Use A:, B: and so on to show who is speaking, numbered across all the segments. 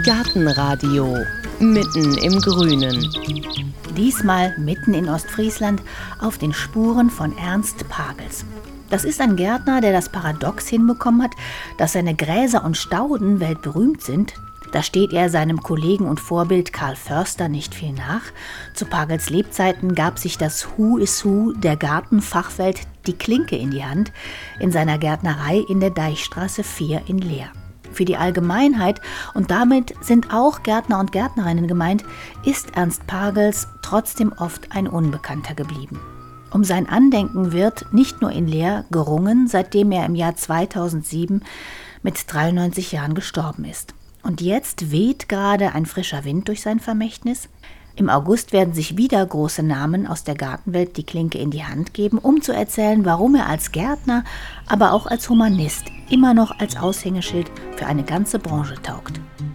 A: Gartenradio mitten im Grünen.
B: Diesmal mitten in Ostfriesland auf den Spuren von Ernst Pagels. Das ist ein Gärtner, der das Paradox hinbekommen hat, dass seine Gräser und Stauden weltberühmt sind. Da steht er seinem Kollegen und Vorbild Karl Förster nicht viel nach. Zu Pagels Lebzeiten gab sich das Who is Who der Gartenfachwelt die Klinke in die Hand in seiner Gärtnerei in der Deichstraße 4 in Leer. Für die Allgemeinheit, und damit sind auch Gärtner und Gärtnerinnen gemeint, ist Ernst Pagels trotzdem oft ein Unbekannter geblieben. Um sein Andenken wird nicht nur in Leer gerungen, seitdem er im Jahr 2007 mit 93 Jahren gestorben ist. Und jetzt weht gerade ein frischer Wind durch sein Vermächtnis. Im August werden sich wieder große Namen aus der Gartenwelt die Klinke in die Hand geben, um zu erzählen, warum er als Gärtner, aber auch als Humanist immer noch als Aushängeschild für eine ganze Branche taugt.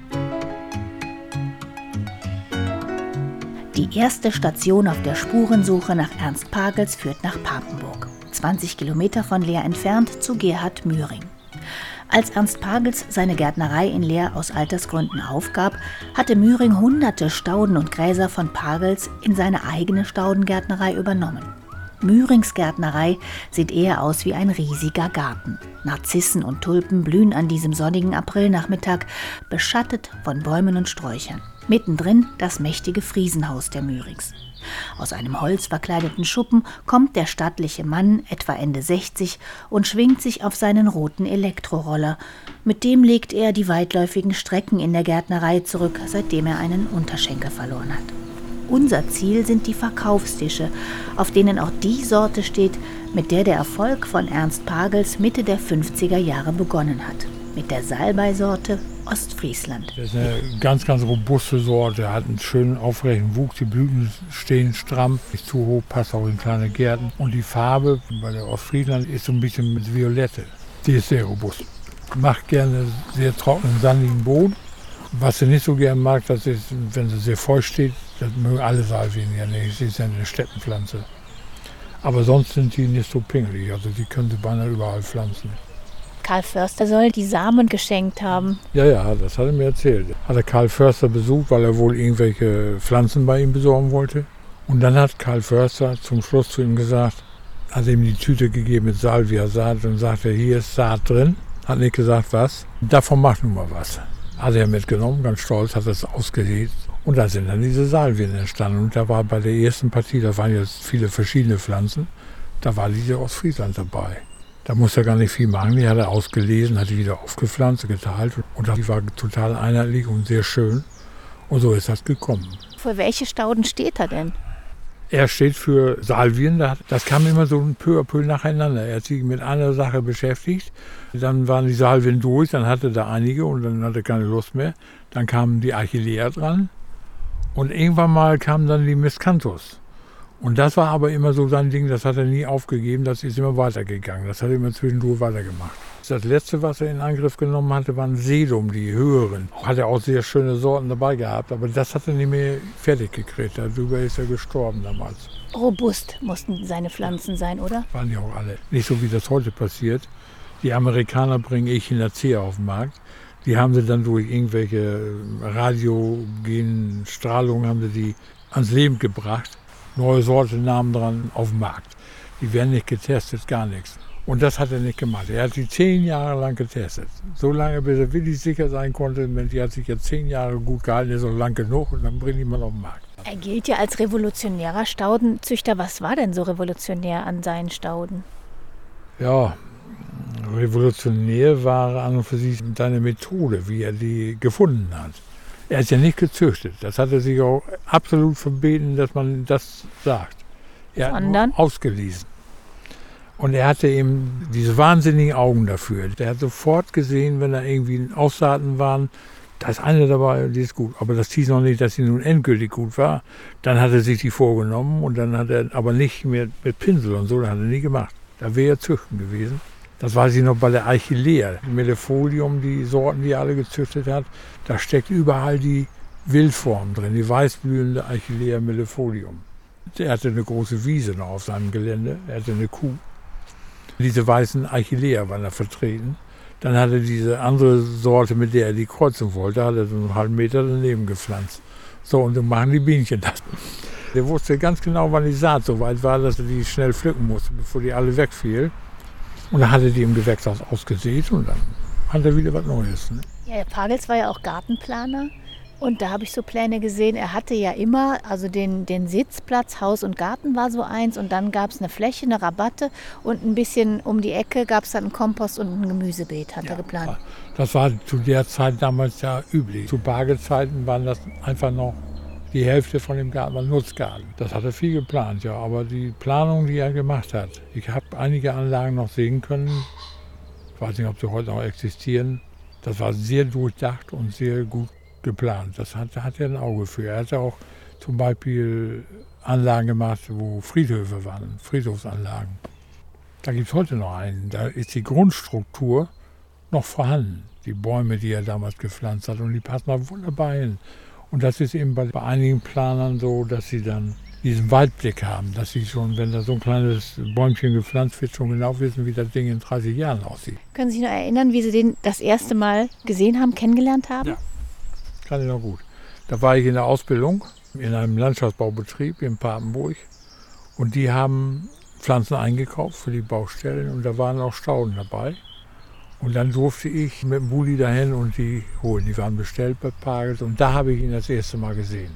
B: Die erste Station auf der Spurensuche nach Ernst Pagels führt nach Papenburg, 20 Kilometer von Leer entfernt zu Gerhard Mühring. Als Ernst Pagels seine Gärtnerei in Leer aus Altersgründen aufgab, hatte Mühring hunderte Stauden und Gräser von Pagels in seine eigene Staudengärtnerei übernommen. Mührings Gärtnerei sieht eher aus wie ein riesiger Garten. Narzissen und Tulpen blühen an diesem sonnigen Aprilnachmittag, beschattet von Bäumen und Sträuchern. Mittendrin das mächtige Friesenhaus der Mührings. Aus einem holzverkleideten Schuppen kommt der stattliche Mann, etwa Ende 60, und schwingt sich auf seinen roten Elektroroller. Mit dem legt er die weitläufigen Strecken in der Gärtnerei zurück, seitdem er einen Unterschenkel verloren hat. Unser Ziel sind die Verkaufstische, auf denen auch die Sorte steht, mit der der Erfolg von Ernst Pagels Mitte der 50er Jahre begonnen hat. Mit der Salbei-Sorte Ostfriesland.
C: Das ist eine ganz, ganz robuste Sorte, hat einen schönen aufrechten Wuchs, die Blüten stehen stramm, nicht zu hoch, passt auch in kleine Gärten. Und die Farbe bei der Ostfriesland ist so ein bisschen mit Violette. Die ist sehr robust. Macht gerne sehr trockenen, sandigen Boden. Was sie nicht so gerne mag, das ist, wenn sie sehr feucht steht, das mögen alle Salvien ja nicht, sie ist ja eine Steppenpflanze. Aber sonst sind die nicht so pingelig, also die können sie beinahe überall pflanzen.
B: Karl Förster soll die Samen geschenkt haben.
C: Ja, das hat er mir erzählt. Hat er Karl Förster besucht, weil er wohl irgendwelche Pflanzen bei ihm besorgen wollte. Und dann hat Karl Förster zum Schluss zu ihm gesagt, hat ihm die Tüte gegeben mit Salvia-Saat und sagte, hier ist Saat drin. Hat nicht gesagt, was. Davon macht nun mal was. Hat er mitgenommen, ganz stolz, hat das ausgesät. Und da sind dann diese Salvien entstanden. Und da war bei der ersten Partie, da waren jetzt viele verschiedene Pflanzen, da war diese Ostfriesland dabei. Da musste er gar nicht viel machen, die hat er ausgelesen, hat die wieder aufgepflanzt, geteilt. Und die war total einheitlich und sehr schön. Und so ist das gekommen.
B: Für welche Stauden steht er denn?
C: Er steht für Salvien, das kam immer so ein peu à peu nacheinander. Er hat sich mit einer Sache beschäftigt, dann waren die Salvien durch, dann hatte er einige und dann hatte er keine Lust mehr. Dann kamen die Achillea dran und irgendwann mal kamen dann die Miscanthus. Und das war aber immer so sein Ding, das hat er nie aufgegeben, das ist immer weitergegangen. Das hat er immer zwischendurch weitergemacht. Das letzte, was er in Angriff genommen hatte, waren Sedum, die höheren. Hat er auch sehr schöne Sorten dabei gehabt, aber das hat er nicht mehr fertig gekriegt. Darüber ist er gestorben damals.
B: Robust mussten seine Pflanzen sein, oder?
C: Waren die auch alle. Nicht so, wie das heute passiert. Die Amerikaner bringen Echinacea auf den Markt. Die haben sie dann durch irgendwelche radiogenen Strahlungen haben sie die ans Leben gebracht. Neue Sortennamen dran auf dem Markt. Die werden nicht getestet, gar nichts. Und das hat er nicht gemacht. Er hat sie 10 Jahre lang getestet. So lange, bis er wirklich sicher sein konnte, die hat sich jetzt 10 Jahre gut gehalten, ist auch lang genug und dann bringt die mal auf den Markt.
B: Er gilt ja als revolutionärer Staudenzüchter. Was war denn so revolutionär an seinen Stauden?
C: Ja, revolutionär war an und für sich seine Methode, wie er die gefunden hat. Er ist ja nicht gezüchtet. Das hat er sich auch absolut verbeten, dass man das sagt. Er hat nur ausgelesen. Und er hatte eben diese wahnsinnigen Augen dafür. Der hat sofort gesehen, wenn da irgendwie Aussaaten waren, da ist eine dabei, die ist gut. Aber das hieß noch nicht, dass sie nun endgültig gut war. Dann hat er sich die vorgenommen und dann hat er aber nicht mehr mit Pinsel und so, das hat er nie gemacht. Da wäre er züchten gewesen. Das weiß ich noch bei der Achillea. Millefolium, die Sorten, die er alle gezüchtet hat, da steckt überall die Wildform drin, die weißblühende Achillea millefolium. Er hatte eine große Wiese noch auf seinem Gelände, er hatte eine Kuh. Diese weißen Achillea waren da vertreten. Dann hat er diese andere Sorte, mit der er die Kreuzung wollte, hat er so einen halben Meter daneben gepflanzt. So, und dann machen die Bienchen das. Der wusste ganz genau, wann die Saat so weit war, dass er die schnell pflücken musste, bevor die alle wegfiel. Und dann hat er die im Gewächshaus ausgesät und dann hat er wieder was Neues. Ne?
B: Ja, Herr Pagels war ja auch Gartenplaner. Und da habe ich so Pläne gesehen, er hatte ja immer, also den Sitzplatz, Haus und Garten war so eins und dann gab es eine Fläche, eine Rabatte und ein bisschen um die Ecke gab es dann einen Kompost und ein Gemüsebeet, hat er geplant.
C: Das war zu der Zeit damals ja üblich. Zu Bargelzeiten waren das einfach noch die Hälfte von dem Garten, war Nutzgarten. Das hat er viel geplant, ja, aber die Planung, die er gemacht hat, ich habe einige Anlagen noch sehen können, ich weiß nicht, ob sie heute noch existieren, das war sehr durchdacht und sehr gut geplant. Das hat er ein Auge für. Er hatte auch zum Beispiel Anlagen gemacht, wo Friedhöfe waren, Friedhofsanlagen. Da gibt es heute noch einen. Da ist die Grundstruktur noch vorhanden. Die Bäume, die er damals gepflanzt hat. Und die passen da wunderbar hin. Und das ist eben bei einigen Planern so, dass sie dann diesen Weitblick haben. Dass sie schon, wenn da so ein kleines Bäumchen gepflanzt wird, schon genau wissen, wie das Ding in 30 Jahren aussieht.
B: Können Sie sich noch erinnern, wie Sie den das erste Mal gesehen haben, kennengelernt haben?
C: Ja. Kann ich noch gut. Da war ich in der Ausbildung in einem Landschaftsbaubetrieb in Papenburg und die haben Pflanzen eingekauft für die Baustellen und da waren auch Stauden dabei. Und dann durfte ich mit dem Bulli dahin und die holen. Die waren bestellt bei Pagels und da habe ich ihn das erste Mal gesehen.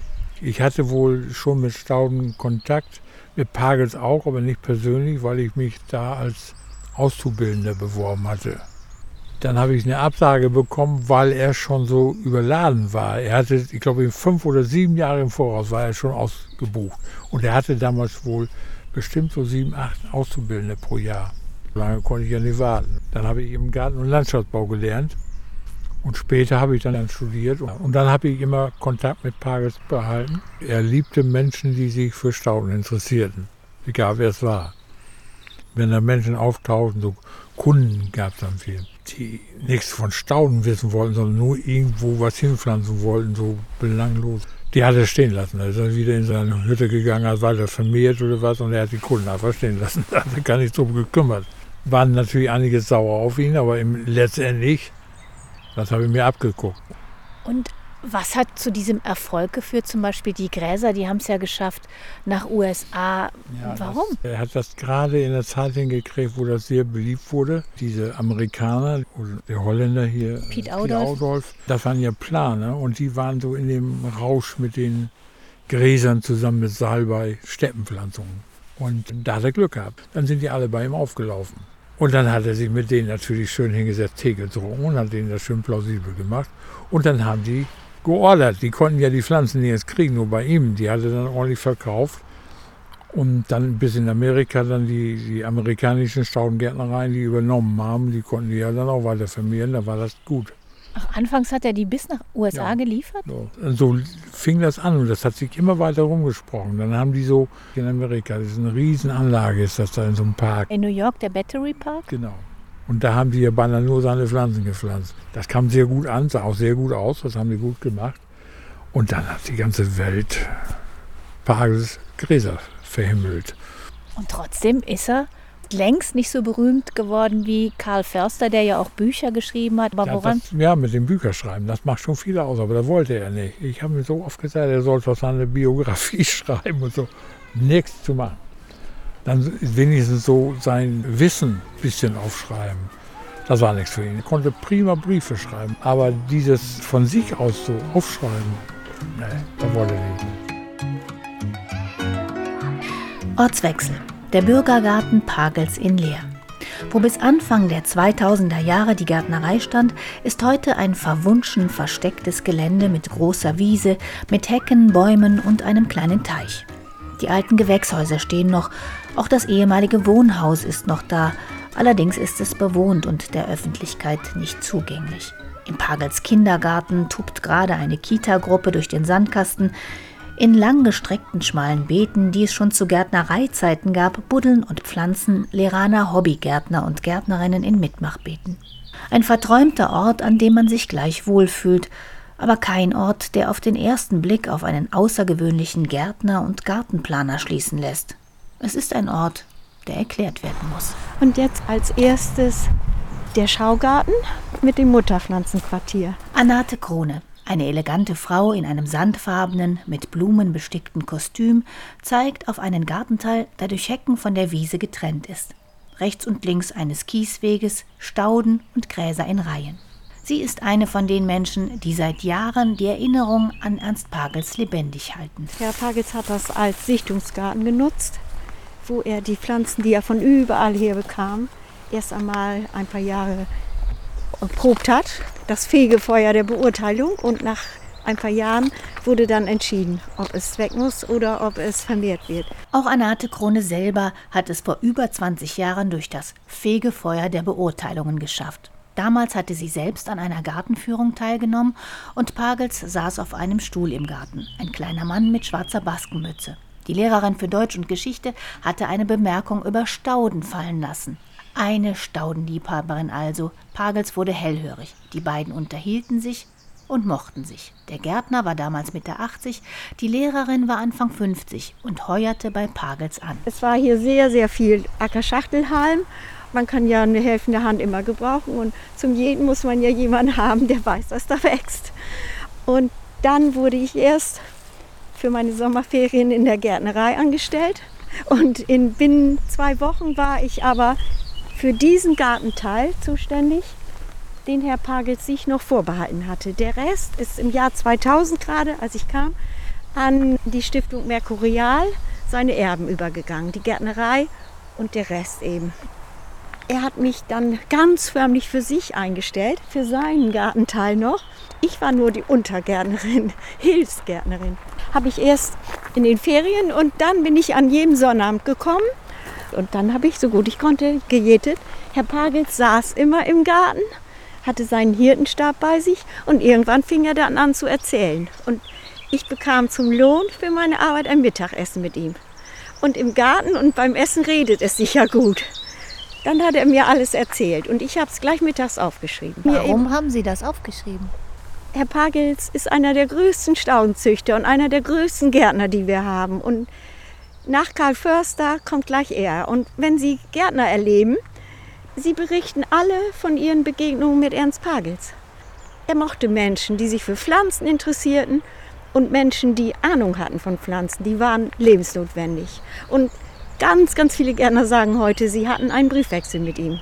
C: Ich hatte wohl schon mit Stauden Kontakt, mit Pagels auch, aber nicht persönlich, weil ich mich da als Auszubildender beworben hatte. Dann habe ich eine Absage bekommen, weil er schon so überladen war. Er hatte, ich glaube, 5 oder 7 Jahre im Voraus war er schon ausgebucht. Und er hatte damals wohl bestimmt so 7, 8 Auszubildende pro Jahr. So lange konnte ich ja nicht warten. Dann habe ich eben Garten- und Landschaftsbau gelernt. Und später habe ich dann studiert. Und dann habe ich immer Kontakt mit Pagels behalten. Er liebte Menschen, die sich für Stauden interessierten. Egal wer es war. Wenn da Menschen auftauchten, so Kunden gab es dann viel, die nichts von Stauden wissen wollten, sondern nur irgendwo was hinpflanzen wollten, so belanglos. Die hat er stehen lassen. Er ist dann wieder in seine Hütte gegangen, hat weiter vermehrt oder was und er hat die Kunden einfach stehen lassen. Da hat er gar nicht drum gekümmert. Waren natürlich einige sauer auf ihn, aber letztendlich, das habe ich mir abgeguckt.
B: Und was hat zu diesem Erfolg geführt? Zum Beispiel die Gräser, die haben es ja geschafft nach USA.
C: Ja,
B: warum?
C: Er hat das gerade in der Zeit hingekriegt, wo das sehr beliebt wurde. Diese Amerikaner, der Holländer hier,
B: Piet Oudolf,
C: das waren ja Planer und die waren so in dem Rausch mit den Gräsern zusammen mit Salbei, Steppenpflanzungen. Und da hat er Glück gehabt. Dann sind die alle bei ihm aufgelaufen. Und dann hat er sich mit denen natürlich schön hingesetzt, Tee getrunken und hat denen das schön plausibel gemacht. Und dann haben die geordert. Die konnten ja die Pflanzen nicht jetzt kriegen, nur bei ihm. Die hat er dann ordentlich verkauft. Und dann bis in Amerika dann die amerikanischen Staudengärtnereien, die übernommen haben, die konnten die ja dann auch weiter vermehren. Da war das gut.
B: Ach, anfangs hat er die bis nach USA geliefert?
C: So. Und so fing das an und das hat sich immer weiter rumgesprochen. Dann haben die so in Amerika, das ist eine Riesenanlage, ist das da in so einem Park.
B: In New York, der Battery Park?
C: Genau. Und da haben die ja beinahe nur seine Pflanzen gepflanzt. Das kam sehr gut an, sah auch sehr gut aus, das haben die gut gemacht. Und dann hat die ganze Welt Pagels Gräser verhimmelt.
B: Und trotzdem ist er längst nicht so berühmt geworden wie Karl Förster, der ja auch Bücher geschrieben hat. Aber woran?
C: Ja, mit dem Bücherschreiben, das macht schon viel aus, aber das wollte er nicht. Ich habe mir so oft gesagt, er sollte was an der Biografie schreiben und so. Nichts zu machen. Dann wenigstens so sein Wissen ein bisschen aufschreiben. Das war nichts für ihn. Er konnte prima Briefe schreiben, aber dieses von sich aus so aufschreiben, nee, das wollte er nicht.
B: Ortswechsel. Der Bürgergarten Pagels in Leer. Wo bis Anfang der 2000er Jahre die Gärtnerei stand, ist heute ein verwunschen verstecktes Gelände mit großer Wiese, mit Hecken, Bäumen und einem kleinen Teich. Die alten Gewächshäuser stehen noch, auch das ehemalige Wohnhaus ist noch da, allerdings ist es bewohnt und der Öffentlichkeit nicht zugänglich. Im Pagels Kindergarten tobt gerade eine Kita-Gruppe durch den Sandkasten. In langgestreckten schmalen Beeten, die es schon zu Gärtnereizeiten gab, buddeln und pflanzen Leraner Hobbygärtner und Gärtnerinnen in Mitmachbeeten. Ein verträumter Ort, an dem man sich gleich wohlfühlt, aber kein Ort, der auf den ersten Blick auf einen außergewöhnlichen Gärtner und Gartenplaner schließen lässt. Es ist ein Ort, der erklärt werden muss.
D: Und jetzt als erstes der Schaugarten mit dem Mutterpflanzenquartier.
B: Anate Krone, eine elegante Frau in einem sandfarbenen, mit Blumen bestickten Kostüm, zeigt auf einen Gartenteil, der durch Hecken von der Wiese getrennt ist. Rechts und links eines Kiesweges, Stauden und Gräser in Reihen. Sie ist eine von den Menschen, die seit Jahren die Erinnerung an Ernst Pagels lebendig halten.
D: Herr Pagels hat das als Sichtungsgarten genutzt, wo er die Pflanzen, die er von überall her bekam, erst einmal ein paar Jahre erprobt hat. Das Fegefeuer der Beurteilung, und nach ein paar Jahren wurde dann entschieden, ob es weg muss oder ob es vermehrt wird.
B: Auch Anate Krone selber hat es vor über 20 Jahren durch das Fegefeuer der Beurteilungen geschafft. Damals hatte sie selbst an einer Gartenführung teilgenommen und Pagels saß auf einem Stuhl im Garten, ein kleiner Mann mit schwarzer Baskenmütze. Die Lehrerin für Deutsch und Geschichte hatte eine Bemerkung über Stauden fallen lassen. Eine Staudenliebhaberin also. Pagels wurde hellhörig. Die beiden unterhielten sich und mochten sich. Der Gärtner war damals Mitte 80, die Lehrerin war Anfang 50 und heuerte bei Pagels an.
D: Es war hier sehr, sehr viel Ackerschachtelhalm. Man kann ja eine helfende Hand immer gebrauchen, und zum Jeden muss man ja jemanden haben, der weiß, was da wächst. Und dann wurde ich erst für meine Sommerferien in der Gärtnerei angestellt, und binnen 2 Wochen war ich aber für diesen Gartenteil zuständig, den Herr Pagels sich noch vorbehalten hatte. Der Rest ist im Jahr 2000 gerade, als ich kam, an die Stiftung Mercurial, seine Erben, übergegangen. Die Gärtnerei und der Rest eben. Er hat mich dann ganz förmlich für sich eingestellt, für seinen Gartenteil noch. Ich war nur die Untergärtnerin, Hilfsgärtnerin. Habe ich erst in den Ferien, und dann bin ich an jedem Sonnabend gekommen. Und dann habe ich, so gut ich konnte, gejätet. Herr Pagels saß immer im Garten, hatte seinen Hirtenstab bei sich, und irgendwann fing er dann an zu erzählen. Und ich bekam zum Lohn für meine Arbeit ein Mittagessen mit ihm. Und im Garten und beim Essen redet es sich ja gut. Dann hat er mir alles erzählt, und ich habe es gleich mittags aufgeschrieben.
B: Warum haben Sie das aufgeschrieben?
D: Herr Pagels ist einer der größten Staudenzüchter und einer der größten Gärtner, die wir haben. Und nach Karl Förster kommt gleich er. Und wenn Sie Gärtner erleben, sie berichten alle von ihren Begegnungen mit Ernst Pagels. Er mochte Menschen, die sich für Pflanzen interessierten, und Menschen, die Ahnung hatten von Pflanzen. Die waren lebensnotwendig. Und ganz, ganz viele Gärtner sagen heute, sie hatten einen Briefwechsel mit ihm.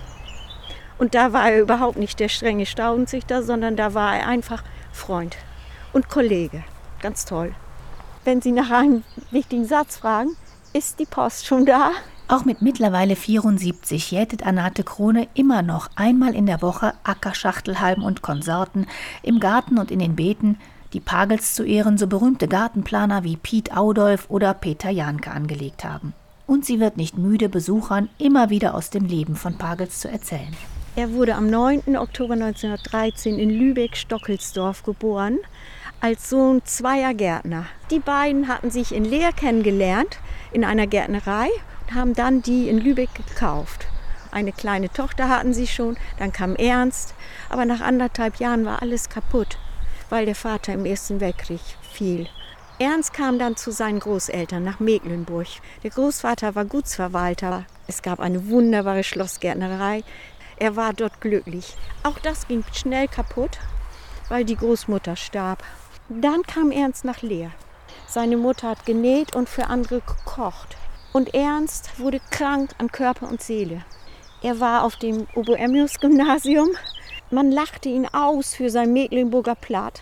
D: Und da war er überhaupt nicht der strenge Staudenzüchter, sondern da war er einfach Freund und Kollege. Ganz toll. Wenn Sie nach einem wichtigen Satz fragen, ist die Post schon da?
B: Auch mit mittlerweile 74 jätet Anate Krone immer noch einmal in der Woche Ackerschachtelhalm und Konsorten im Garten und in den Beeten, die Pagels zu Ehren so berühmte Gartenplaner wie Piet Audolf oder Peter Jahnke angelegt haben. Und sie wird nicht müde, Besuchern immer wieder aus dem Leben von Pagels zu erzählen.
D: Er wurde am 9. Oktober 1913 in Lübeck-Stockelsdorf geboren, als Sohn zweier Gärtner. Die beiden hatten sich in Leer kennengelernt, in einer Gärtnerei, und haben dann die in Lübeck gekauft. Eine kleine Tochter hatten sie schon, dann kam Ernst, aber nach 1,5 Jahren war alles kaputt, weil der Vater im Ersten Weltkrieg fiel. Ernst kam dann zu seinen Großeltern nach Mecklenburg. Der Großvater war Gutsverwalter. Es gab eine wunderbare Schlossgärtnerei. Er war dort glücklich. Auch das ging schnell kaputt, weil die Großmutter starb. Dann kam Ernst nach Leer. Seine Mutter hat genäht und für andere gekocht. Und Ernst wurde krank an Körper und Seele. Er war auf dem Oboämius-Gymnasium. Man lachte ihn aus für sein Mecklenburger Platt.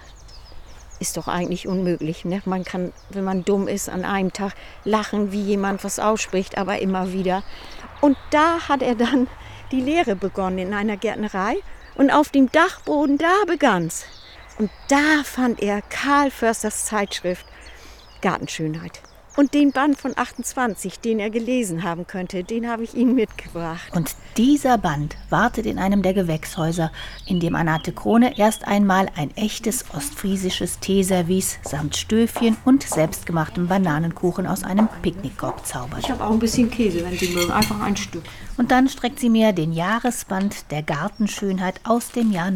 D: Ist doch eigentlich unmöglich, ne? Man kann, wenn man dumm ist, an einem Tag lachen, wie jemand was ausspricht, aber immer wieder. Und da hat er dann die Lehre begonnen in einer Gärtnerei. Und auf dem Dachboden, da begann's. Und da fand er Karl Försters Zeitschrift Gartenschönheit. Und den Band von 28, den er gelesen haben könnte, den habe ich Ihnen mitgebracht.
B: Und dieser Band wartet in einem der Gewächshäuser, in dem Anate Krone erst einmal ein echtes ostfriesisches Teeservice samt Stöfchen und selbstgemachtem Bananenkuchen aus einem Picknickkorb zaubert.
D: Ich habe auch ein bisschen Käse, wenn Sie mögen, einfach ein Stück.
B: Und dann streckt sie mir den Jahresband der Gartenschönheit aus dem Jahr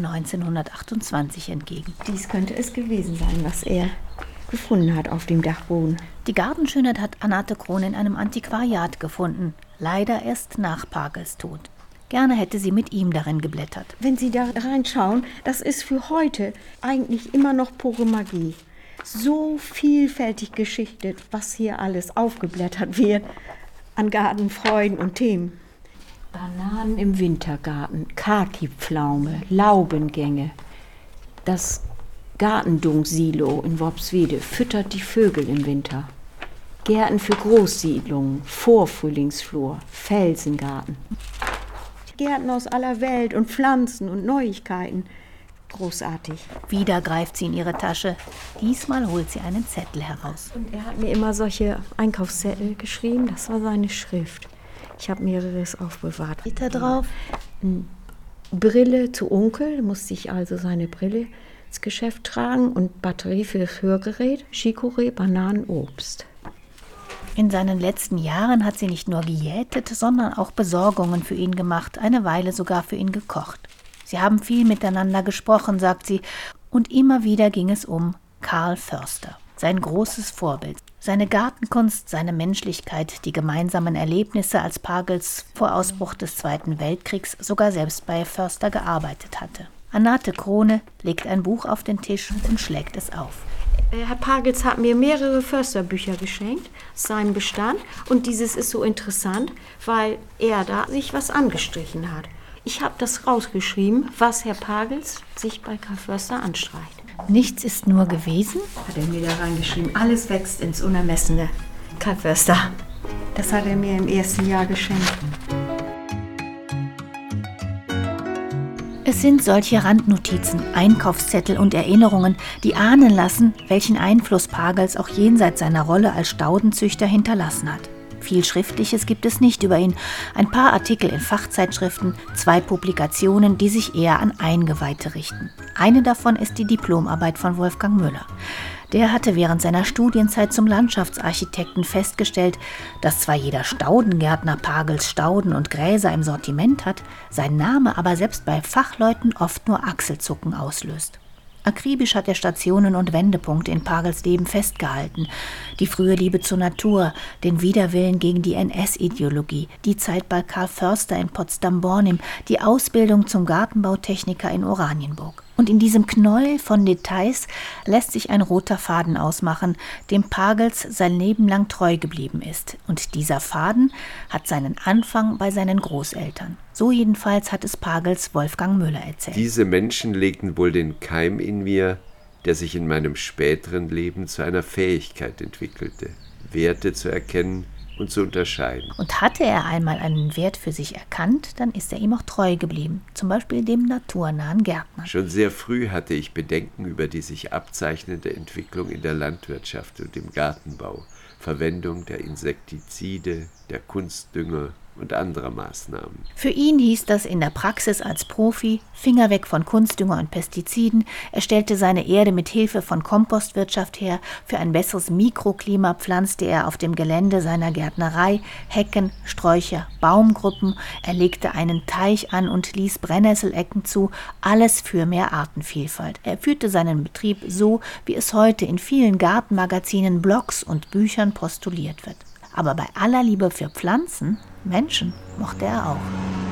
B: 1928 entgegen.
D: Dies könnte es gewesen sein, was er gefunden hat auf dem Dachboden.
B: Die Gartenschönheit hat Anate Krone in einem Antiquariat gefunden, leider erst nach Pagels Tod. Gerne hätte sie mit ihm darin geblättert.
D: Wenn Sie da reinschauen, das ist für heute eigentlich immer noch pure Magie. So vielfältig geschichtet, was hier alles aufgeblättert wird an Gartenfreuden und Themen. Bananen im Wintergarten, Kaki-Pflaume, Laubengänge. Das Gartendunksilo in Worpswede füttert die Vögel im Winter. Gärten für Großsiedlungen, Vorfrühlingsflor, Felsengarten. Gärten aus aller Welt und Pflanzen und Neuigkeiten. Großartig.
B: Wieder greift sie in ihre Tasche. Diesmal holt sie einen Zettel heraus.
D: Und er hat mir immer solche Einkaufszettel geschrieben. Das war seine Schrift. Ich habe mehreres aufbewahrt.
B: Steht da drauf?
D: Brille zu Onkel. Musste ich also seine Brille ins Geschäft tragen. Und Batterie für das Hörgerät, Chicorée, Bananen, Obst.
B: In seinen letzten Jahren hat sie nicht nur gejätet, sondern auch Besorgungen für ihn gemacht, eine Weile sogar für ihn gekocht. Sie haben viel miteinander gesprochen, sagt sie, und immer wieder ging es um Karl Förster, sein großes Vorbild. Seine Gartenkunst, seine Menschlichkeit, die gemeinsamen Erlebnisse, als Pagels vor Ausbruch des Zweiten Weltkriegs sogar selbst bei Förster gearbeitet hatte. Annate Krone legt ein Buch auf den Tisch und schlägt es auf.
D: Herr Pagels hat mir mehrere Försterbücher geschenkt, aus seinem Bestand. Und dieses ist so interessant, weil er da sich was angestrichen hat. Ich habe das rausgeschrieben, was Herr Pagels sich bei Karl Förster anstreicht.
B: Nichts ist nur gewesen,
D: Hat er mir da reingeschrieben. Alles wächst ins Unermessene. Karl Förster. Das hat er mir im ersten Jahr geschenkt.
B: Es sind solche Randnotizen, Einkaufszettel und Erinnerungen, die ahnen lassen, welchen Einfluss Pagels auch jenseits seiner Rolle als Staudenzüchter hinterlassen hat. Viel Schriftliches gibt es nicht über ihn. Ein paar Artikel in Fachzeitschriften, 2 Publikationen, die sich eher an Eingeweihte richten. Eine davon ist die Diplomarbeit von Wolfgang Müller. Der hatte während seiner Studienzeit zum Landschaftsarchitekten festgestellt, dass zwar jeder Staudengärtner Pagels Stauden und Gräser im Sortiment hat, sein Name aber selbst bei Fachleuten oft nur Achselzucken auslöst. Akribisch hat er Stationen und Wendepunkte in Pagels Leben festgehalten. Die frühe Liebe zur Natur, den Widerwillen gegen die NS-Ideologie, die Zeit bei Karl Förster in Potsdam-Bornim, die Ausbildung zum Gartenbautechniker in Oranienburg. Und in diesem Knäuel von Details lässt sich ein roter Faden ausmachen, dem Pagels sein Leben lang treu geblieben ist. Und dieser Faden hat seinen Anfang bei seinen Großeltern. So jedenfalls hat es Pagels Wolfgang Müller erzählt.
E: Diese Menschen legten wohl den Keim in mir, der sich in meinem späteren Leben zu einer Fähigkeit entwickelte, Werte zu erkennen und zu unterscheiden.
B: Und hatte er einmal einen Wert für sich erkannt, dann ist er ihm auch treu geblieben, zum Beispiel dem naturnahen Gärtner.
E: Schon sehr früh hatte ich Bedenken über die sich abzeichnende Entwicklung in der Landwirtschaft und im Gartenbau, Verwendung der Insektizide, der Kunstdünger und anderer Maßnahmen.
B: Für ihn hieß das in der Praxis als Profi, Finger weg von Kunstdünger und Pestiziden, er stellte seine Erde mit Hilfe von Kompostwirtschaft her, für ein besseres Mikroklima pflanzte er auf dem Gelände seiner Gärtnerei Hecken, Sträucher, Baumgruppen, er legte einen Teich an und ließ Brennnesselecken zu, alles für mehr Artenvielfalt. Er führte seinen Betrieb so, wie es heute in vielen Gartenmagazinen, Blogs und Büchern postuliert wird. Aber bei aller Liebe für Pflanzen, Menschen mochte er auch.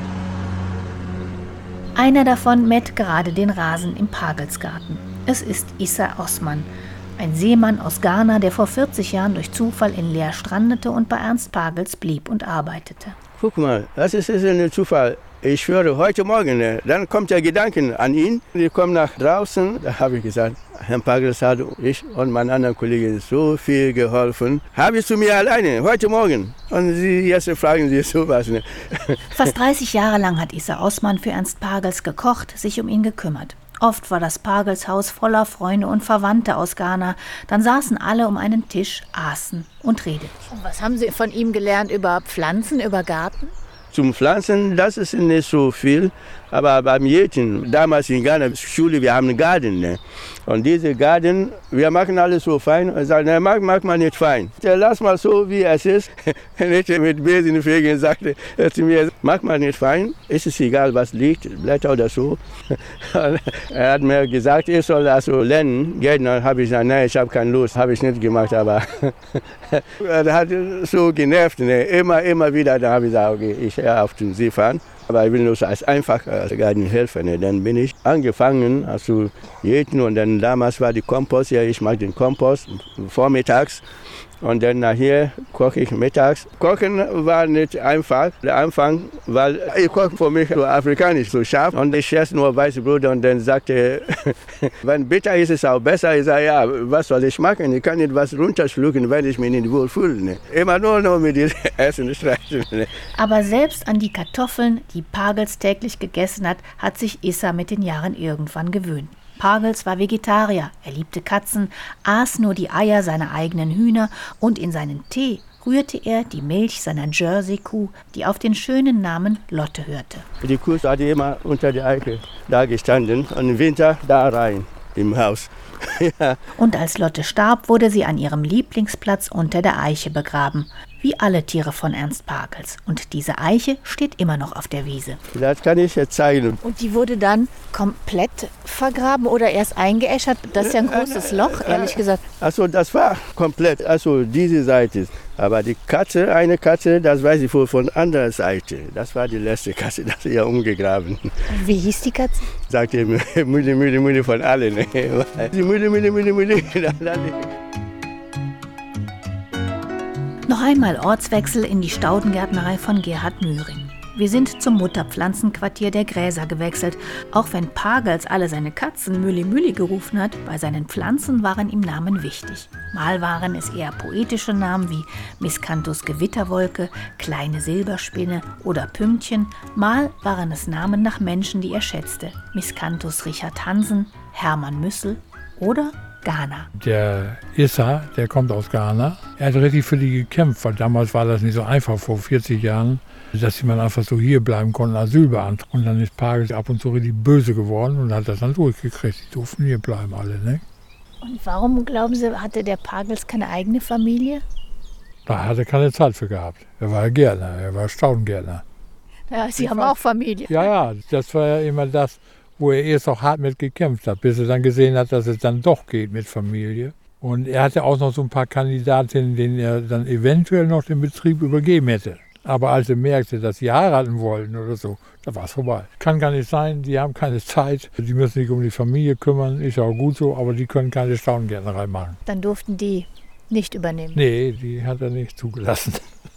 B: Einer davon mäht gerade den Rasen im Pagelsgarten. Es ist Issa Osman, ein Seemann aus Ghana, der vor 40 Jahren durch Zufall in Leer strandete und bei Ernst Pagels blieb und arbeitete.
F: Guck mal, das ist ein Zufall. Ich schwöre, heute Morgen, dann kommt der Gedanke an ihn. Wir kommen nach draußen, da habe ich gesagt, Herr Pagels hat ich und mein anderer Kollege so viel geholfen. Habe ich zu mir alleine, heute Morgen. Und Sie jetzt fragen Sie sowas. Ne?
B: Fast 30 Jahre lang hat Issa Osman für Ernst Pagels gekocht, sich um ihn gekümmert. Oft war das Pagelshaus voller Freunde und Verwandte aus Ghana. Dann saßen alle um einen Tisch, aßen und redeten.
G: Und was haben Sie von ihm gelernt über Pflanzen, über Garten?
F: Zum Pflanzen, das ist nicht so viel, aber beim Jäten, damals in Ghana, Schule, wir haben einen Garten. Ne? Und diese Garten, wir machen alles so fein. Er sagt, ne, mag man nicht fein. Lass mal so, wie es ist. Nicht mit Besenfegen sagte er zu mir, mag man nicht fein, ist es egal, was liegt, Blätter oder so. Er hat mir gesagt, ich soll also lernen. Gärtner habe ich gesagt, nein, ich habe keine Lust, habe ich nicht gemacht, aber er hat so genervt, ne? Immer wieder, da habe ich gesagt, okay, ich höre auf zum Seefahren. Aber ich will nur als einfacher Gartenhelfer. Ne? Dann bin ich angefangen, also jeden, und dann damals war die Kompost, ja, ich mache den Kompost vormittags. Und dann nachher koche ich mittags. Kochen war nicht einfach, der Anfang, weil ich koche für mich so afrikanisch, so scharf. Und ich esse nur weiße Brot und dann sagte, wenn bitter ist, ist es auch besser. Ich sage, ja, was soll ich machen? Ich kann nicht was runterschlucken, wenn ich mich nicht wohlfühle. Ne? Immer nur mit dem Essen streichen. Ne?
B: Aber selbst an die Kartoffeln, die Pagels täglich gegessen hat, hat sich Issa mit den Jahren irgendwann gewöhnt. Pagels war Vegetarier, er liebte Katzen, aß nur die Eier seiner eigenen Hühner und in seinen Tee rührte er die Milch seiner Jersey-Kuh, die auf den schönen Namen Lotte hörte.
F: Die Kuh hat immer unter der Eiche da gestanden und im Winter da rein im Haus. Ja.
B: Und als Lotte starb, wurde sie an ihrem Lieblingsplatz unter der Eiche begraben, wie alle Tiere von Ernst Pagels. Und diese Eiche steht immer noch auf der Wiese.
F: Das kann ich jetzt zeigen.
G: Und die wurde dann komplett vergraben oder erst eingeäschert? Das ist ja ein großes Loch, ehrlich gesagt.
F: Also das war komplett, also diese Seite. Aber die Katze, eine Katze, das weiß ich wohl von anderer Seite. Das war die letzte Katze, das ist ja umgegraben.
G: Wie hieß die Katze?
F: Sagte Müde von allen. Ne? Die Müde.
B: Noch einmal Ortswechsel in die Staudengärtnerei von Gerhard Mühring. Wir sind zum Mutterpflanzenquartier der Gräser gewechselt. Auch wenn Pagels alle seine Katzen Mülli gerufen hat, bei seinen Pflanzen waren ihm Namen wichtig. Mal waren es eher poetische Namen wie Miscanthus Gewitterwolke, kleine Silberspinne oder Pünktchen. Mal waren es Namen nach Menschen, die er schätzte. Miscanthus Richard Hansen, Hermann Müssel oder Ghana.
C: Der Issa, der kommt aus Ghana. Er hat richtig für die gekämpft, weil damals war das nicht so einfach, vor 40 Jahren, dass man einfach so hier bleiben konnte, Asyl beantragen. Und dann ist Pagels ab und zu richtig böse geworden und hat das dann durchgekriegt. Die durften hier bleiben alle, ne?
G: Und warum, glauben Sie, hatte der Pagels keine eigene Familie?
C: Da hat er keine Zeit für gehabt. Er war Gärtner, er war Staudengärtner.
G: Ja, Sie haben auch Familie.
C: Ja, das war ja immer das, wo er erst auch hart mit gekämpft hat, bis er dann gesehen hat, dass es dann doch geht mit Familie. Und er hatte auch noch so ein paar Kandidatinnen, denen er dann eventuell noch den Betrieb übergeben hätte. Aber als er merkte, dass sie heiraten wollten oder so, da war es vorbei. Kann gar nicht sein, die haben keine Zeit, die müssen sich um die Familie kümmern, ist ja auch gut so, aber die können keine Staudengärtnerei machen.
G: Dann durften die nicht übernehmen?
C: Nee, die hat er nicht zugelassen.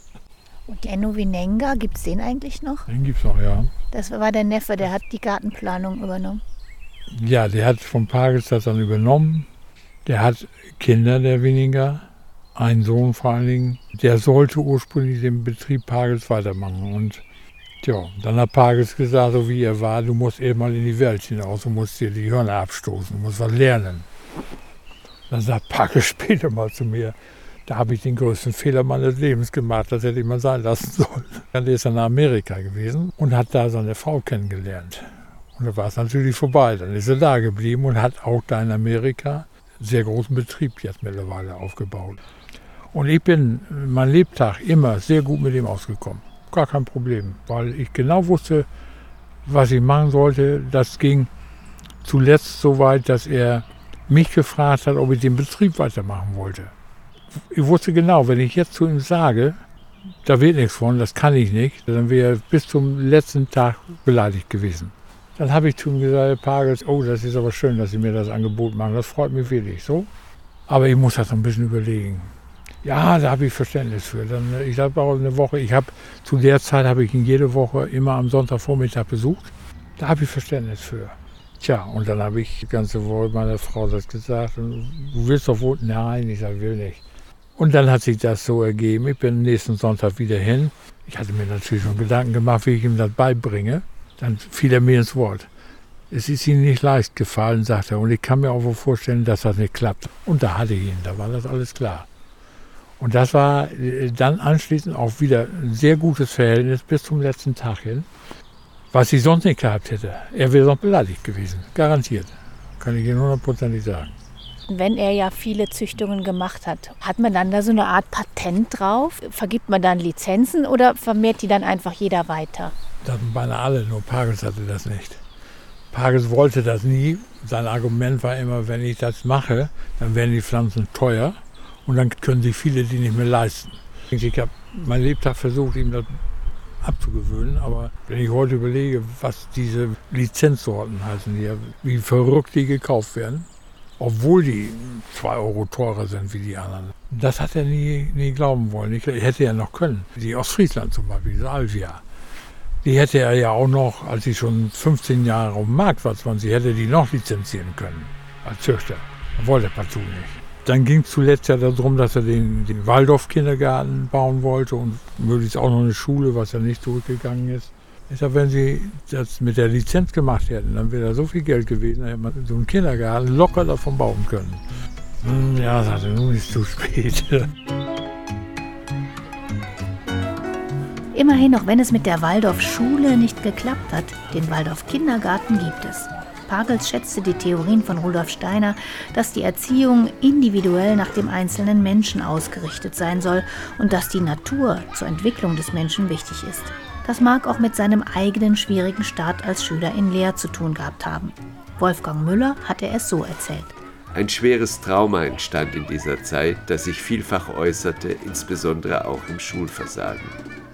G: Und Enno Winenga, gibt es den eigentlich noch?
C: Den gibt's noch, ja.
G: Das war der Neffe, der hat die Gartenplanung übernommen.
C: Ja, der hat von Pagels das dann übernommen. Der hat Kinder, der Winenga, einen Sohn vor allen Dingen. Der sollte ursprünglich den Betrieb Pagels weitermachen. Und ja, dann hat Pagels gesagt, so wie er war, du musst eben mal in die Welt hinaus, du musst dir die Hörner abstoßen, du musst was lernen. Dann sagt Pagels später mal zu mir, da habe ich den größten Fehler meines Lebens gemacht, das hätte ich mal sein lassen sollen. Dann ist er nach Amerika gewesen und hat da seine Frau kennengelernt. Und da war es natürlich vorbei. Dann ist er da geblieben und hat auch da in Amerika einen sehr großen Betrieb jetzt mittlerweile aufgebaut. Und ich bin mein Lebtag immer sehr gut mit ihm ausgekommen. Gar kein Problem, weil ich genau wusste, was ich machen sollte. Das ging zuletzt so weit, dass er mich gefragt hat, ob ich den Betrieb weitermachen wollte. Ich wusste genau, wenn ich jetzt zu ihm sage, da wird nichts von, das kann ich nicht, dann wäre er bis zum letzten Tag beleidigt gewesen. Dann habe ich zu ihm gesagt, Herr Pagels, oh, das ist aber schön, dass Sie mir das Angebot machen, das freut mich wirklich so. Aber ich muss das noch ein bisschen überlegen. Ja, da habe ich Verständnis für. Dann, ich habe auch eine Woche, zu der Zeit habe ich ihn jede Woche immer am Sonntagvormittag besucht. Da habe ich Verständnis für. Tja, und dann habe ich die ganze Woche meiner Frau das gesagt, du willst doch wohl? Nein, ich sage, will nicht. Und dann hat sich das so ergeben, ich bin nächsten Sonntag wieder hin. Ich hatte mir natürlich schon Gedanken gemacht, wie ich ihm das beibringe. Dann fiel er mir ins Wort. Es ist ihm nicht leicht gefallen, sagt er, und ich kann mir auch wohl vorstellen, dass das nicht klappt. Und da hatte ich ihn, da war das alles klar. Und das war dann anschließend auch wieder ein sehr gutes Verhältnis bis zum letzten Tag hin, was ich sonst nicht gehabt hätte. Er wäre sonst beleidigt gewesen, garantiert. Kann ich Ihnen 100%ig sagen.
G: Wenn er ja viele Züchtungen gemacht hat, hat man dann da so eine Art Patent drauf? Vergibt man dann Lizenzen oder vermehrt die dann einfach jeder weiter?
C: Das sind beinahe alle, nur Pagels hatte das nicht. Pagels wollte das nie. Sein Argument war immer, wenn ich das mache, dann werden die Pflanzen teuer und dann können sich viele die nicht mehr leisten. Ich habe mein Lebtag versucht, ihm das abzugewöhnen. Aber wenn ich heute überlege, was diese Lizenzsorten heißen, wie verrückt die gekauft werden, obwohl die 2 Euro teurer sind wie die anderen. Das hat er nie glauben wollen. Ich hätte ja noch können. Die Ostfriesland zum Beispiel, diese Alvia. Die hätte er ja auch noch, als sie schon 15 Jahre auf dem Markt war, hätte die noch lizenzieren können als Züchter. Das wollte er partout nicht. Dann ging es zuletzt ja darum, dass er den Waldorf-Kindergarten bauen wollte und möglichst auch noch eine Schule, was ja nicht durchgegangen ist. Ich sage, wenn sie das mit der Lizenz gemacht hätten, dann wäre da so viel Geld gewesen, dann hätte man so einen Kindergarten locker davon bauen können. Ja, sagte, nun ist es zu spät.
B: Immerhin, auch wenn es mit der Waldorf-Schule nicht geklappt hat, den Waldorf-Kindergarten gibt es. Pagels schätzte die Theorien von Rudolf Steiner, dass die Erziehung individuell nach dem einzelnen Menschen ausgerichtet sein soll und dass die Natur zur Entwicklung des Menschen wichtig ist. Das mag auch mit seinem eigenen schwierigen Start als Schüler in Leer zu tun gehabt haben. Wolfgang Müller hatte es so erzählt.
E: Ein schweres Trauma entstand in dieser Zeit, das sich vielfach äußerte, insbesondere auch im Schulversagen.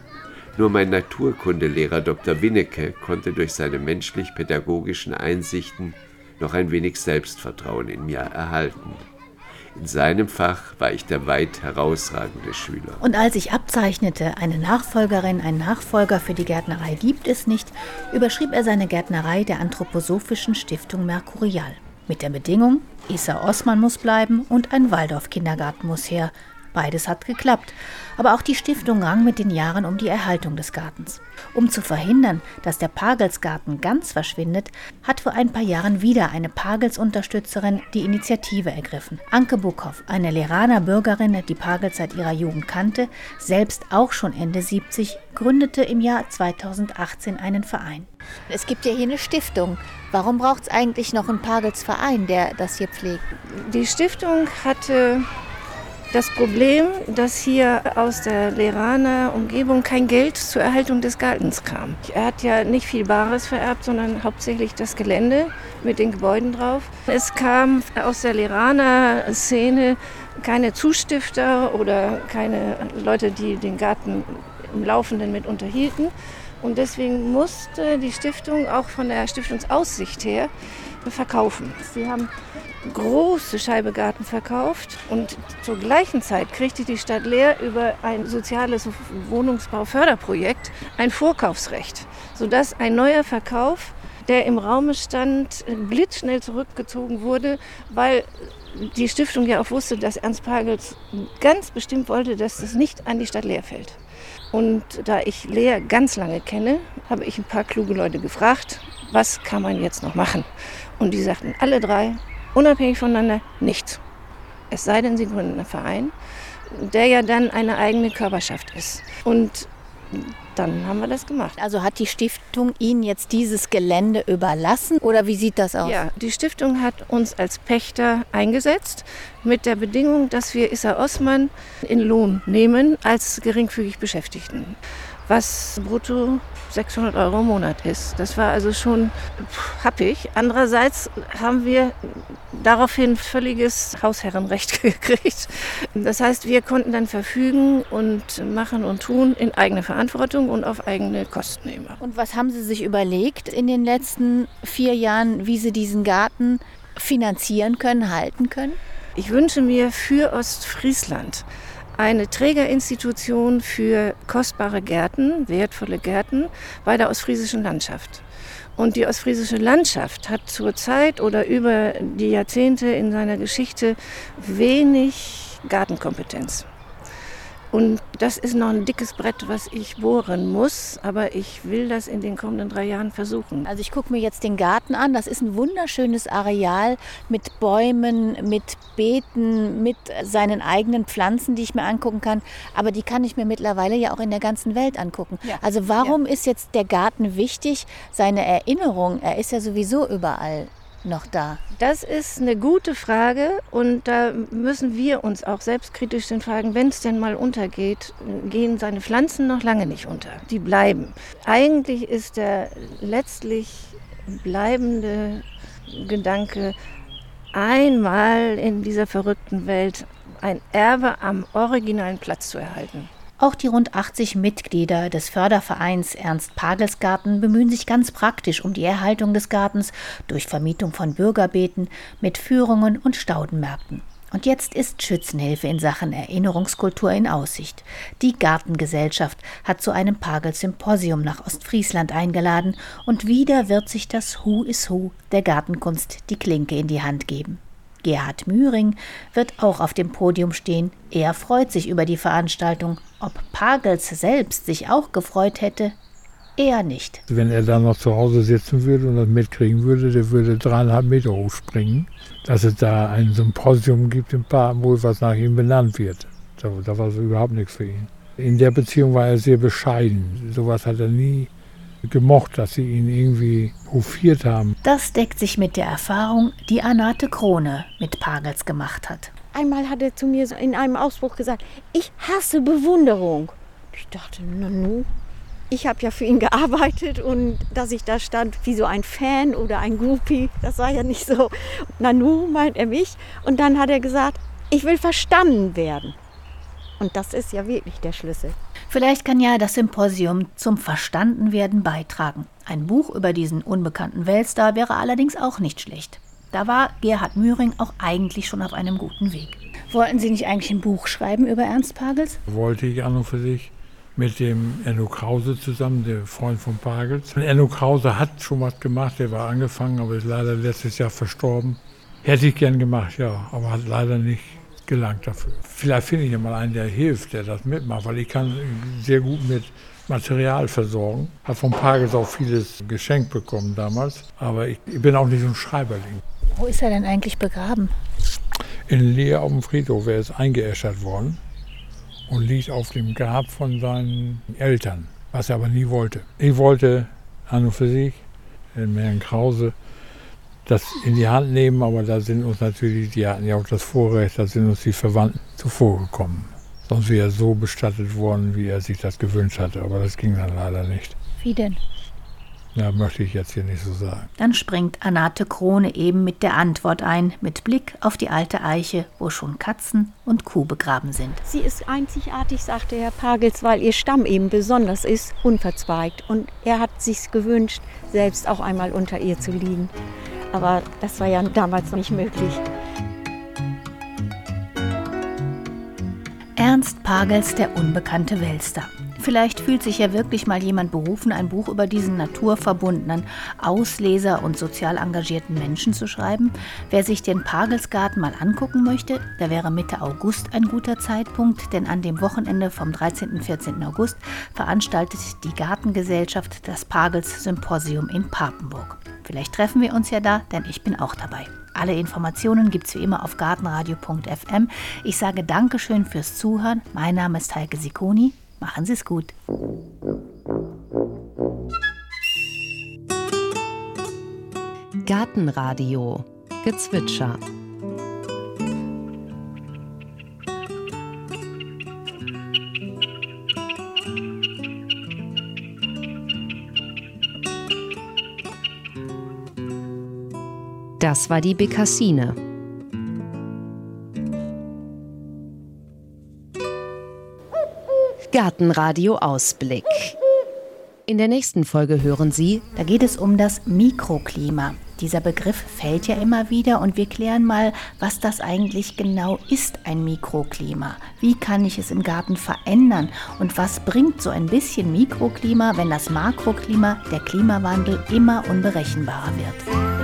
E: Nur mein Naturkundelehrer Dr. Winnecke konnte durch seine menschlich-pädagogischen Einsichten noch ein wenig Selbstvertrauen in mir erhalten. In seinem Fach war ich der weit herausragende Schüler.
B: Und als ich abzeichnete, eine Nachfolgerin, einen Nachfolger für die Gärtnerei gibt es nicht, überschrieb er seine Gärtnerei der Anthroposophischen Stiftung Mercurial. Mit der Bedingung, Issa Osman muss bleiben und ein Waldorf-Kindergarten muss her. Beides hat geklappt, aber auch die Stiftung rang mit den Jahren um die Erhaltung des Gartens. Um zu verhindern, dass der Pagelsgarten ganz verschwindet, hat vor ein paar Jahren wieder eine Pagels-Unterstützerin die Initiative ergriffen. Anke Buckhoff, eine Leeraner Bürgerin, die Pagels seit ihrer Jugend kannte, selbst auch schon Ende 70, gründete im Jahr 2018 einen Verein.
G: Es gibt ja hier eine Stiftung. Warum braucht es eigentlich noch einen Pagelsverein, der das hier pflegt?
H: Die Stiftung hatte das Problem, dass hier aus der Leeraner Umgebung kein Geld zur Erhaltung des Gartens kam. Er hat ja nicht viel Bares vererbt, sondern hauptsächlich das Gelände mit den Gebäuden drauf. Es kam aus der Leeraner Szene keine Zustifter oder keine Leute, die den Garten im Laufenden mit unterhielten. Und deswegen musste die Stiftung auch von der Stiftungsaussicht her verkaufen. Sie haben große Scheibe Garten verkauft und zur gleichen Zeit kriegte die Stadt Leer über ein soziales Wohnungsbauförderprojekt ein Vorkaufsrecht, sodass ein neuer Verkauf, der im Raume stand, blitzschnell zurückgezogen wurde, weil die Stiftung ja auch wusste, dass Ernst Pagels ganz bestimmt wollte, dass das nicht an die Stadt Leer fällt. Und da ich Leer ganz lange kenne, habe ich ein paar kluge Leute gefragt, was kann man jetzt noch machen? Und die sagten alle drei, unabhängig voneinander, nichts. Es sei denn, sie gründen einen Verein, der ja dann eine eigene Körperschaft ist. Und dann haben wir das gemacht.
G: Also hat die Stiftung Ihnen jetzt dieses Gelände überlassen oder wie sieht das aus?
H: Ja, die Stiftung hat uns als Pächter eingesetzt mit der Bedingung, dass wir Issa Osman in Lohn nehmen als geringfügig Beschäftigten, was brutto 600 € im Monat ist. Das war also schon happig. Andererseits haben wir daraufhin völliges Hausherrenrecht gekriegt. Das heißt, wir konnten dann verfügen und machen und tun in eigener Verantwortung und auf eigene Kosten immer.
G: Und was haben Sie sich überlegt in den letzten 4 Jahren, wie Sie diesen Garten finanzieren können, halten können?
H: Ich wünsche mir für Ostfriesland eine Trägerinstitution für kostbare Gärten, wertvolle Gärten bei der ostfriesischen Landschaft. Und die ostfriesische Landschaft hat zurzeit oder über die Jahrzehnte in seiner Geschichte wenig Gartenkompetenz. Und das ist noch ein dickes Brett, was ich bohren muss, aber ich will das in den kommenden 3 Jahren versuchen.
G: Also ich gucke mir jetzt den Garten an. Das ist ein wunderschönes Areal mit Bäumen, mit Beeten, mit seinen eigenen Pflanzen, die ich mir angucken kann. Aber die kann ich mir mittlerweile ja auch in der ganzen Welt angucken. Ja. Also warum ist jetzt der Garten wichtig? Seine Erinnerung, er ist ja sowieso überall noch da.
H: Das ist eine gute Frage und da müssen wir uns auch selbstkritisch fragen, wenn es denn mal untergeht, gehen seine Pflanzen noch lange nicht unter. Die bleiben. Eigentlich ist der letztlich bleibende Gedanke, einmal in dieser verrückten Welt ein Erbe am originalen Platz zu erhalten.
B: Auch die rund 80 Mitglieder des Fördervereins Ernst-Pagels-Garten bemühen sich ganz praktisch um die Erhaltung des Gartens durch Vermietung von Bürgerbeeten mit Führungen und Staudenmärkten. Und jetzt ist Schützenhilfe in Sachen Erinnerungskultur in Aussicht. Die Gartengesellschaft hat zu einem Pagels-Symposium nach Ostfriesland eingeladen und wieder wird sich das Who is Who der Gartenkunst die Klinke in die Hand geben. Gerhard Mühring wird auch auf dem Podium stehen. Er freut sich über die Veranstaltung. Ob Pagels selbst sich auch gefreut hätte, eher nicht.
C: Wenn er da noch zu Hause sitzen würde und das mitkriegen würde, der würde 3,5 Meter hochspringen, dass es da ein Symposium gibt in Papenburg, was nach ihm benannt wird. Da war so überhaupt nichts für ihn. In der Beziehung war er sehr bescheiden. Sowas hat er nie gemocht, dass sie ihn irgendwie hofiert haben.
B: Das deckt sich mit der Erfahrung, die Anate Krone mit Pagels gemacht hat.
D: Einmal hat er zu mir in einem Ausspruch gesagt, ich hasse Bewunderung. Ich dachte, Nanu, ich habe ja für ihn gearbeitet und dass ich da stand wie so ein Fan oder ein Groupie, das war ja nicht so. Nanu meint er mich und dann hat er gesagt, ich will verstanden werden. Und das ist ja wirklich der Schlüssel.
B: Vielleicht kann ja das Symposium zum Verstandenwerden beitragen. Ein Buch über diesen unbekannten Weltstar wäre allerdings auch nicht schlecht. Da war Gerhard Mühring auch eigentlich schon auf einem guten Weg. Wollten Sie nicht eigentlich ein Buch schreiben über Ernst Pagels?
C: Wollte ich an und für sich mit dem Enno Krause zusammen, der Freund von Pagels. Und Enno Krause hat schon was gemacht, der war angefangen, aber ist leider letztes Jahr verstorben. Hätte ich gern gemacht, ja, aber hat leider nicht gelangt dafür. Vielleicht finde ich ja mal einen, der hilft, der das mitmacht, weil ich kann sehr gut mit Material versorgen. Habe von Pagels auch vieles geschenkt bekommen damals, aber ich bin auch nicht so ein Schreiberling.
B: Wo ist er denn eigentlich begraben?
C: In Leer auf dem Friedhof. Er ist eingeäschert worden und liegt auf dem Grab von seinen Eltern, was er aber nie wollte. Ich wollte an und für sich, den Herrn Krause, das in die Hand nehmen, aber da sind uns natürlich, die hatten ja auch das Vorrecht, da sind uns die Verwandten zuvorgekommen. Sonst wäre er so bestattet worden, wie er sich das gewünscht hatte, aber das ging dann leider nicht.
B: Wie denn?
C: Ja, möchte ich jetzt hier nicht so sagen.
B: Dann springt Anate Krone eben mit der Antwort ein, mit Blick auf die alte Eiche, wo schon Katzen und Kuh begraben sind.
D: Sie ist einzigartig, sagte Herr Pagels, weil ihr Stamm eben besonders ist, unverzweigt. Und er hat sich gewünscht, selbst auch einmal unter ihr zu liegen. Aber das war ja damals nicht möglich.
B: Ernst Pagels, der unbekannte Weltstar. Vielleicht fühlt sich ja wirklich mal jemand berufen, ein Buch über diesen naturverbundenen, Ausleser und sozial engagierten Menschen zu schreiben. Wer sich den Pagelsgarten mal angucken möchte, da wäre Mitte August ein guter Zeitpunkt, denn an dem Wochenende vom 13. und 14. August veranstaltet die Gartengesellschaft das Pagels-Symposium in Papenburg. Vielleicht treffen wir uns ja da, denn ich bin auch dabei. Alle Informationen gibt's wie immer auf gartenradio.fm. Ich sage Dankeschön fürs Zuhören. Mein Name ist Heike Sicconi. Machen Sie es gut.
A: Gartenradio Gezwitscher. Das war die Bekassine. Gartenradio Ausblick. In der nächsten Folge hören Sie,
B: da geht es um das Mikroklima. Dieser Begriff fällt ja immer wieder und wir klären mal, was das eigentlich genau ist, ein Mikroklima. Wie kann ich es im Garten verändern und was bringt so ein bisschen Mikroklima, wenn das Makroklima, der Klimawandel, immer unberechenbarer wird?